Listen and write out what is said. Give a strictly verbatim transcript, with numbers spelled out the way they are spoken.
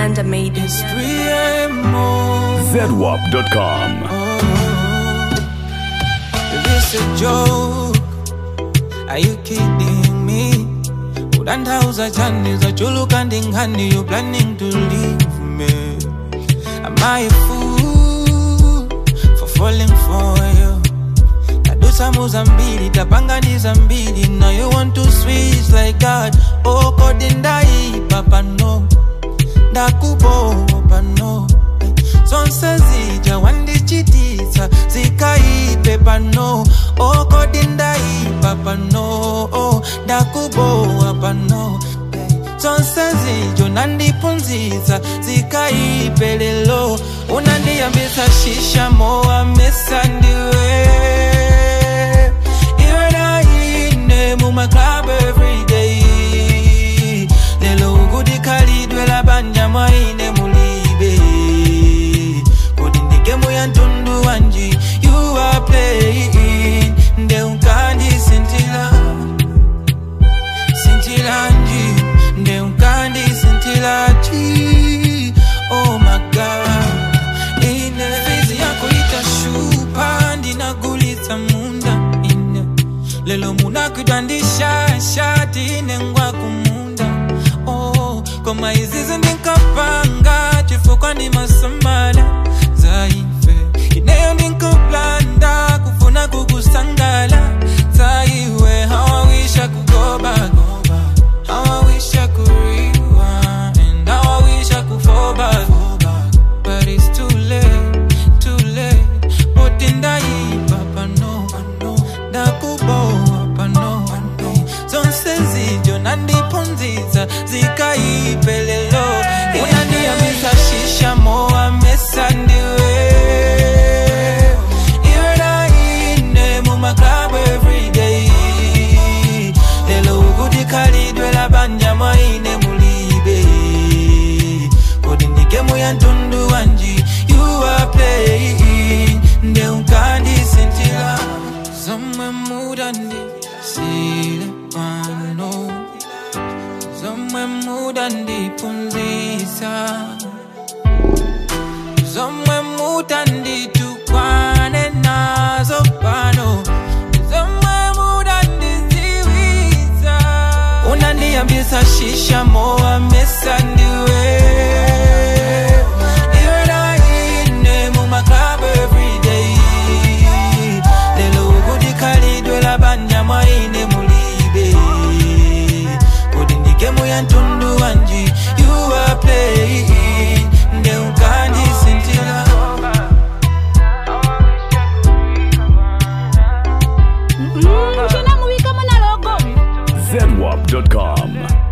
Amanda made It's three a m Z W A P dot com. Is this a joke? Are you kidding me? Udandauza chani za chulu kanding honey, you planning to leave me? Am I a fool for falling for you? Nadusa muzambili, tapanga ni zambili. Now you want to switch like God. Oh, kodindai, papa no. Dakubo, papa no. Sonse zija, wandi chitisa. Zikai, pepa no. Oh, kodindai, papa no. Oh, dakubo, papa no. Sonse zijo, nandi punziza. Zikai, pelelo. Unandi ambisa shisha, moa mesandiwe. My club every day. Lelo ugudi kali dwela banya mwaine mulibe. Kodindi gemu ya ntundu wanji. You are playing. Nde unkandi sintila. Sintila nji. Nde unkandi sintila chi. Oh my God. Ine fizi yako itashupa. Ndina gulita munda. Lelo muna kudandisha shati nengwa kumunda. Oh, koma izizi ninkapanga chifukwa ni masamala zaife. Ineyo ninkuplanda kufuna kukusangala zaiwe. How I wish I could go back. How I wish I could rewind. And how I wish I could fall back. But it's too late, too late. But in the papa no, dakubo papa no. Zonse zijo nandi ponziza zikai pelelo. Unani amisa shisha moa mesandiwe. Iwena ine muma club every day. Lelo ugudi kali dwela banja mwaine mulibe. Kodindike muya ntundu wanji. You are playing. Nde unkandi sintila. Somewhere mudandi sile pano. Somewhere mudandi punzisa. Somewhere mudandi tukwane nazo pano. Somewhere mudandi ziwiza. Unandi ambisa shisha moa mesandiwe. Iwena ine muma club every day. Kali dwela banya mwaine mulibe. Kodindike muya ntundu wanji. You are playing. Nde unkandi sintila. Z W A P dot com.